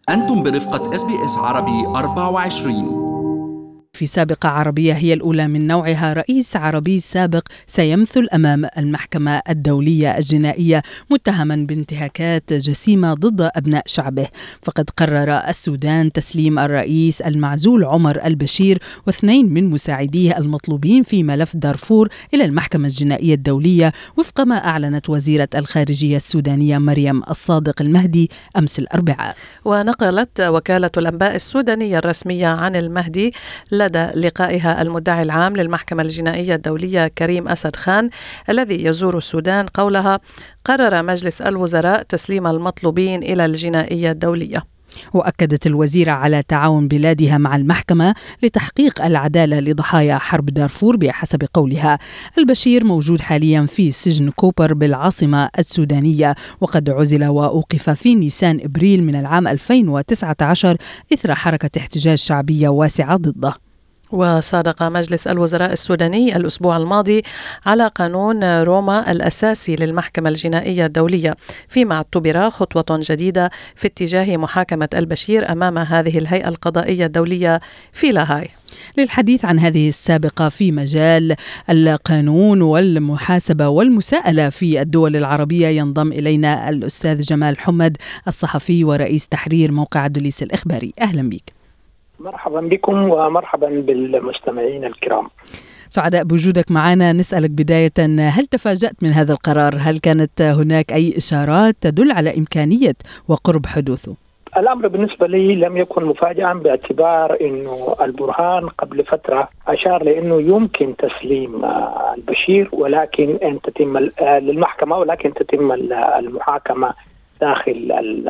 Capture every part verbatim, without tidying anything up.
أنتم برفقة إس بي إس عربي أربعة وعشرين. في سابقة عربية هي الأولى من نوعها، رئيس عربي سابق سيمثل أمام المحكمة الدولية الجنائية متهما بانتهاكات جسيمة ضد أبناء شعبه. فقد قرر السودان تسليم الرئيس المعزول عمر البشير واثنين من مساعديه المطلوبين في ملف دارفور إلى المحكمة الجنائية الدولية، وفق ما أعلنت وزيرة الخارجية السودانية مريم الصادق المهدي أمس الأربعاء. ونقلت وكالة الأنباء السودانية الرسمية عن المهدي لدى لقائها المدعي العام للمحكمة الجنائية الدولية كريم أسد خان الذي يزور السودان قولها: قرر مجلس الوزراء تسليم المطلوبين إلى الجنائية الدولية. وأكدت الوزيرة على تعاون بلادها مع المحكمة لتحقيق العدالة لضحايا حرب دارفور. بحسب قولها، البشير موجود حاليا في سجن كوبر بالعاصمة السودانية، وقد عزل وأوقف في نيسان إبريل من العام ألفين وتسعة عشر إثر حركة احتجاج شعبية واسعة ضده. وصادق مجلس الوزراء السوداني الأسبوع الماضي على قانون روما الأساسي للمحكمة الجنائية الدولية، فيما اعتبر خطوة جديدة في اتجاه محاكمة البشير أمام هذه الهيئة القضائية الدولية في لاهاي. للحديث عن هذه السابقة في مجال القانون والمحاسبة والمساءلة في الدول العربية ينضم إلينا الأستاذ جمال حمد، الصحفي ورئيس تحرير موقع الدوليس الإخباري. أهلا بك. مرحبا بكم ومرحبا بالمستمعين الكرام. سعداء بوجودك معنا. نسألك بداية، هل تفاجأت من هذا القرار؟ هل كانت هناك أي إشارات تدل على إمكانية وقرب حدوثه؟ الأمر بالنسبة لي لم يكن مفاجئا، باعتبار أنه البرهان قبل فترة أشار لأنه يمكن تسليم البشير ولكن أن تتم للمحكمة ولكن تتم المحاكمة داخل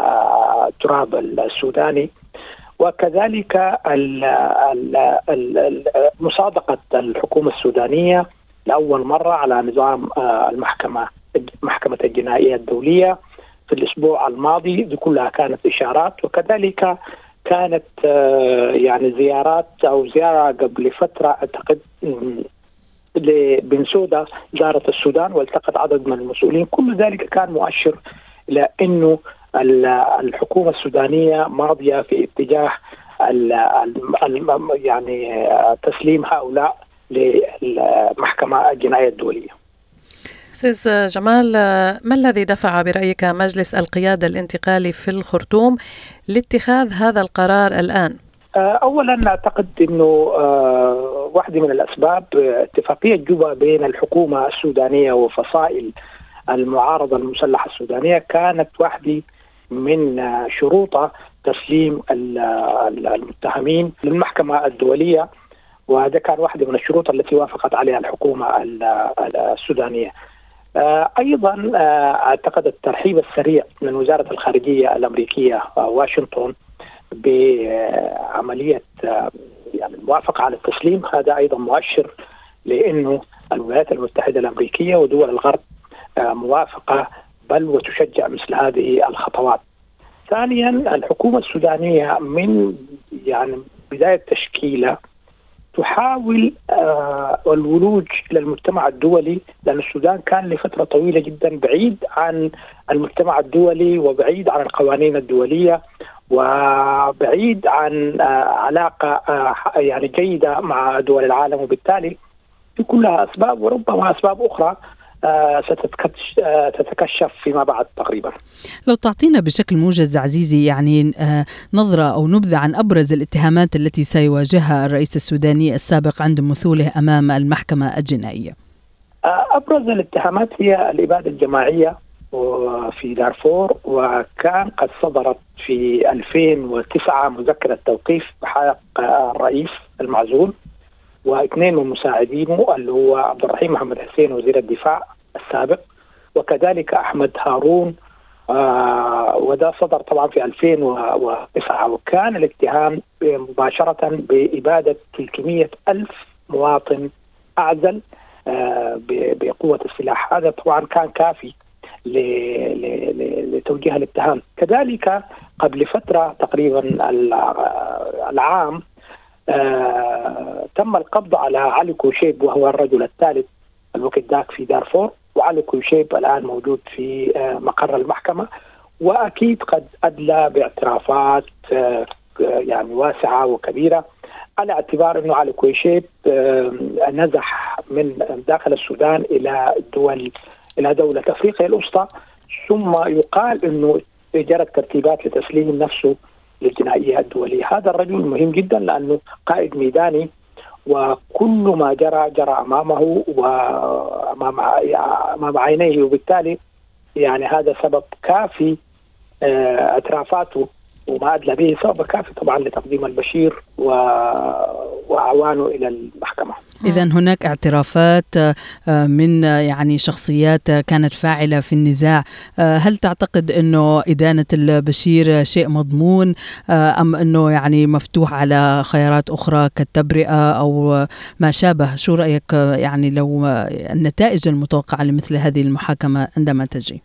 التراب السوداني. وكذلك مصادقة الحكومة السودانية لأول مرة على نظام المحكمة محكمة الجنائية الدولية في الأسبوع الماضي. دي كلها كانت إشارات، وكذلك كانت يعني زيارات أو زيارة قبل فترة أعتقد لبن سودا زارة السودان والتقت عدد من المسؤولين. كل ذلك كان مؤشر إلى أنه الحكومة السودانية ماضية في اتجاه ال ال يعني تسليم هؤلاء للمحكمة الجنائية الدولية. أستاذ جمال، ما الذي دفع برأيك مجلس القيادة الانتقالي في الخرطوم لاتخاذ هذا القرار الآن؟ أولا أعتقد أنه واحدة من الأسباب اتفاقية جوبا بين الحكومة السودانية وفصائل المعارضة المسلحة السودانية كانت واحدة من شروطها تسليم المتهمين للمحكمة الدولية، وهذا كان واحدة من الشروط التي وافقت عليها الحكومة السودانية. أيضا أعتقد الترحيب السريع من وزارة الخارجية الأمريكية واشنطن بعملية يعني الموافقة على التسليم، هذا أيضا مؤشر لأنه الولايات المتحدة الأمريكية ودول الغرب موافقة بل وتشجع مثل هذه الخطوات. ثانيا، الحكومة السودانية من يعني بداية تشكيلها تحاول آه الولوج إلى المجتمع الدولي، لأن السودان كان لفترة طويلة جدا بعيد عن المجتمع الدولي وبعيد عن القوانين الدولية وبعيد عن آه علاقة آه يعني جيدة مع دول العالم، وبالتالي في كلها أسباب وربما أسباب أخرى ستتكشف فيما بعد تقريبا. لو تعطينا بشكل موجز عزيزي يعني نظرة أو نبذة عن أبرز الاتهامات التي سيواجهها الرئيس السوداني السابق عند مثوله أمام المحكمة الجنائية. أبرز الاتهامات هي الإبادة الجماعية في دارفور، وكان قد صدرت في ألفين وتسعة مذكرة توقيف بحق الرئيس المعزول واثنين من مساعدينه اللي هو عبد الرحيم محمد حسين وزير الدفاع السابق، وكذلك أحمد هارون، آه وده صدر طبعا في ألفين وتسعة. وكان الاتهام مباشرة بإبادة ثلاثمئة ألف مواطن أعزل آه بقوة السلاح. هذا طبعا كان كافي لتوجيه الاتهام. كذلك قبل فترة تقريبا العام آه، تم القبض على علي كوشيب وهو الرجل الثالث الوقت ذاك في دارفور، وعلي كوشيب الآن موجود في آه، مقر المحكمة، وأكيد قد أدلى باعترافات يعني واسعة وكبيرة، على اعتبار أنه علي كويشيت نزح من داخل السودان إلى دول إلى دولة أفريقيا الوسطى، ثم يقال أنه جرت ترتيبات لتسليم نفسه للجنائية الدولية. هذا الرجل مهم جدا لأنه قائد ميداني، وكل ما جرى جرى أمامه وأمام أمام عينيه، وبالتالي يعني هذا سبب كافي اعترافاته وما أدلى به سبب كافي طبعا لتقديم البشير وأعوانه إلى المحكمة. إذن هناك اعترافات من يعني شخصيات كانت فاعلة في النزاع. هل تعتقد أنه إدانة البشير شيء مضمون أم أنه يعني مفتوح على خيارات أخرى كالتبرئة أو ما شابه؟ شو رأيك يعني لو النتائج المتوقعة لمثل هذه المحاكمة عندما تجي؟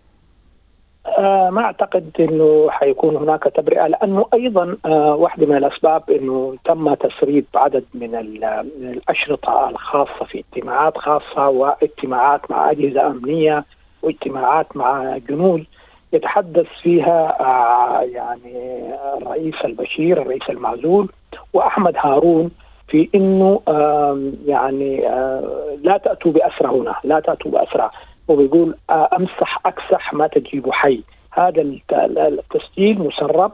آه ما أعتقد أنه حيكون هناك تبرئة، لأنه أيضا آه واحدة من الأسباب أنه تم تسريب عدد من الأشرطة الخاصة في اجتماعات خاصة واجتماعات مع أجهزة أمنية واجتماعات مع جنود يتحدث فيها آه يعني الرئيس البشير الرئيس المعزول وأحمد هارون في أنه آه يعني آه لا تأتوا بأسرى هنا، لا تأتوا بأسرى، وبيقول أمسح أكسح ما تجيب حي. هذا التسجيل مسرب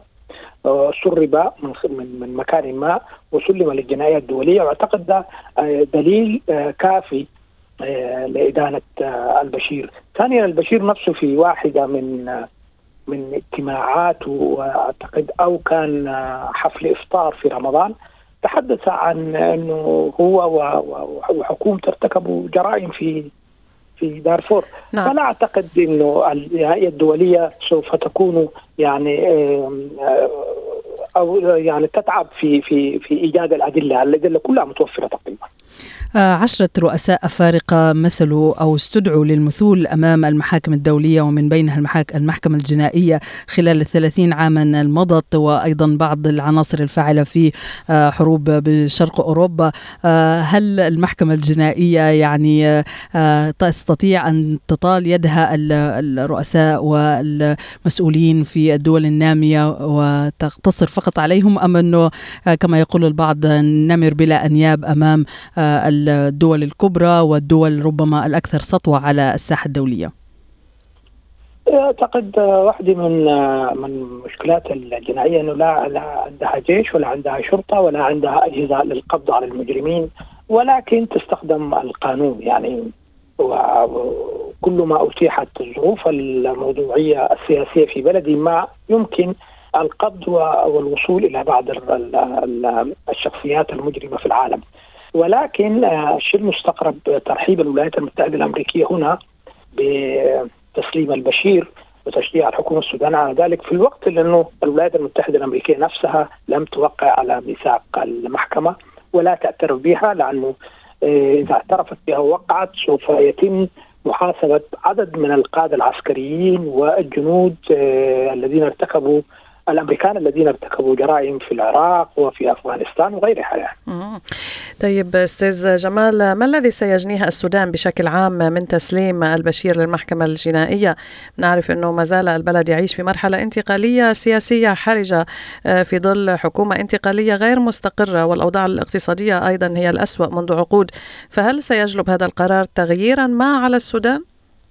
سرب من من مكان ما وسلم للجنائية الدولية، واعتقد ده دليل كافي لإدانة البشير. ثانيا البشير نفسه في واحدة من من اجتماعاته واعتقد أو كان حفل إفطار في رمضان تحدث عن أنه هو وحكومة ارتكبوا جرائم في في دارفور. نعم. فلا أعتقد إنه الجنائية الدولية سوف تكون يعني أو يعني تتعب في في في إيجاد الأدلة، الأدلة كلها متوفرة تقريبا. عشرة رؤساء أفارقة مثلوا أو استدعوا للمثول أمام المحاكم الدولية ومن بينها المحكمة الجنائية خلال الثلاثين عاما المضت، وأيضا بعض العناصر الفاعلة في حروب بشرق أوروبا. هل المحكمة الجنائية يعني تستطيع أن تطال يدها الرؤساء والمسؤولين في الدول النامية وتقتصر فقط عليهم، أم أنه كما يقول البعض نمر بلا أنياب أمام الدول الكبرى والدول ربما الأكثر سطوة على الساحة الدولية؟ أعتقد واحدة من من مشكلات الجنائية أنه لا لا عندها جيش ولا عندها شرطة ولا عندها أجهزة للقبض على المجرمين، ولكن تستخدم القانون. يعني وكل ما أتيحت الظروف الموضوعية السياسية في بلد ما يمكن القبض والوصول إلى بعض الشخصيات المجرمة في العالم. ولكن الشيء المستقرب ترحيب الولايات المتحدة الأمريكية هنا بتسليم البشير وتشجيع الحكومة السودانية على ذلك في الوقت لأنه الولايات المتحدة الأمريكية نفسها لم توقع على ميثاق المحكمة ولا تعترف بها، لأنه إذا اعترفت بها ووقعت سوف يتم محاسبة عدد من القادة العسكريين والجنود الذين ارتكبوا الأمريكان الذين ارتكبوا جرائم في العراق وفي أفغانستان وغيرها يعني. طيب أستاذ جمال، ما الذي سيجنيه السودان بشكل عام من تسليم البشير للمحكمة الجنائية؟ نعرف أنه ما زال البلد يعيش في مرحلة انتقالية سياسية حرجة في ظل حكومة انتقالية غير مستقرة، والأوضاع الاقتصادية أيضا هي الأسوأ منذ عقود، فهل سيجلب هذا القرار تغييرا ما على السودان؟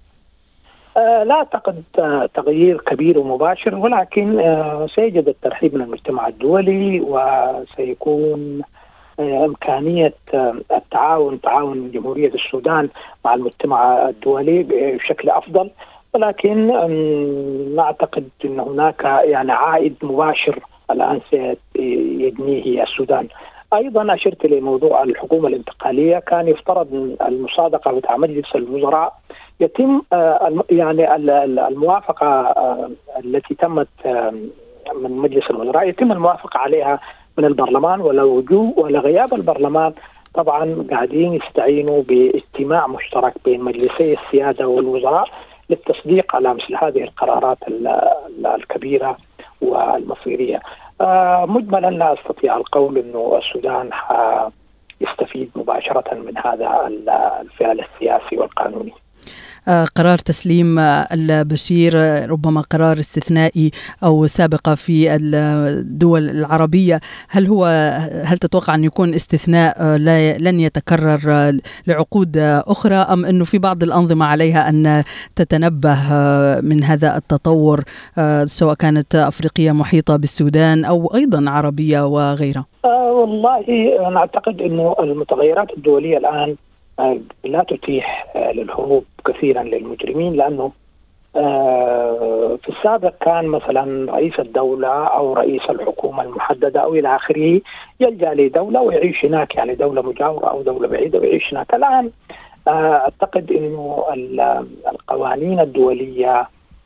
لا أعتقد تغيير كبير ومباشر، ولكن سيجد الترحيب من المجتمع الدولي وسيكون إمكانية التعاون تعاون جمهورية السودان مع المجتمع الدولي بشكل أفضل. ولكن ما أعتقد أن هناك يعني عائد مباشر الآن سيجنيه السودان. أيضا أشرت لموضوع الحكومة الانتقالية، كان يفترض المصادقة بتاع مجلس الوزراء يتم يعني الموافقة التي تمت من مجلس الوزراء يتم الموافقة عليها من البرلمان، ولا وجوب ولا غياب البرلمان طبعا قاعدين يستعينوا باجتماع مشترك بين مجلسي السيادة والوزراء للتصديق على مثل هذه القرارات الكبيرة والمصيرية. مجملا لا أستطيع القول أنه السودان يستفيد مباشرة من هذا الفعل السياسي والقانوني. قرار تسليم البشير ربما قرار استثنائي أو سابقة في الدول العربية، هل هو هل تتوقع أن يكون استثناء لا لن يتكرر لعقود أخرى، أم أنه في بعض الأنظمة عليها أن تتنبه من هذا التطور سواء كانت أفريقية محيطة بالسودان أو أيضا عربية وغيرها؟ آه والله أنا أعتقد أنه المتغيرات الدولية الآن آه لا تتيح آه للهروب كثيرا للمجرمين، لأنه آه في السابق كان مثلا رئيس الدولة أو رئيس الحكومة المحددة أو إلى آخره يلجأ لدولة ويعيش هناك، يعني دولة مجاورة أو دولة بعيدة ويعيش هناك. الآن آه أعتقد أنه القوانين الدولية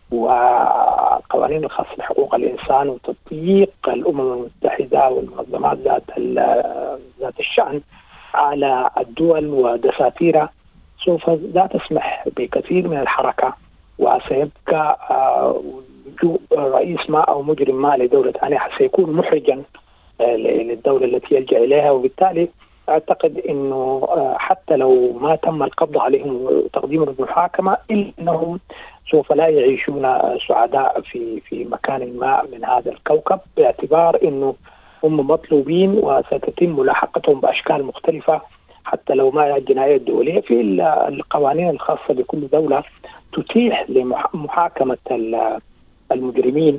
والقوانين الخاصة بحقوق الإنسان وتطبيق الأمم المتحدة والمنظمات ذات ذات الشأن على الدول ودساتيرها سوف لا تسمح بكثير من الحركة، وسيبقى لجوء رئيس ما أو مجرم ما لدولة ثانية سيكون محرجا للدولة التي يلجأ إليها. وبالتالي أعتقد أنه حتى لو ما تم القبض عليهم وتقديمهم للمحاكمة إلا أنهم سوف لا يعيشون سعداء في في مكان ما من هذا الكوكب، باعتبار أنه هم مطلوبين وستتم ملاحقتهم بأشكال مختلفة حتى لو ما الجناية الدولية. في القوانين الخاصة بكل دولة تتيح لمحاكمة المجرمين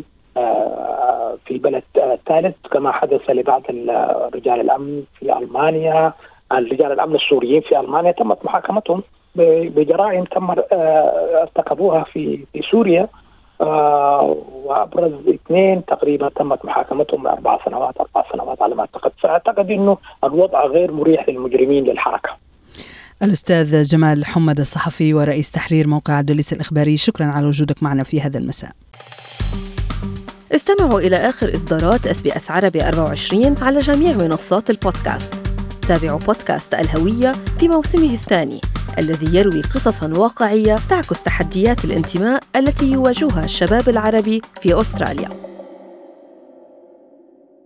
في بلد ثالث، كما حدث لبعض رجال الأمن في ألمانيا، رجال الأمن السوريين في ألمانيا تمت محاكمتهم بجرائم تم ارتكبوها في في سوريا، وأبرز اثنين تقريبا تمت محاكمتهم أربع سنوات أربع سنوات على ما أعتقد. فأعتقد إنه الوضع غير مريح للمجرمين للحركة. الأستاذ جمال حمد الصحفي ورئيس تحرير موقع عبدالليس الإخباري، شكرا على وجودك معنا في هذا المساء. استمعوا إلى آخر إصدارات إس بي إس عربي أربعة وعشرين على جميع منصات البودكاست. تابعوا بودكاست الهوية في موسمه الثاني الذي يروي قصصاً واقعية تعكس تحديات الانتماء التي يواجهها الشباب العربي في أستراليا.